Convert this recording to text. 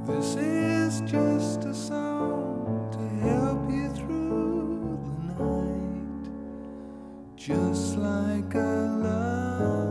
This is just a song to help you through the night, just like a love.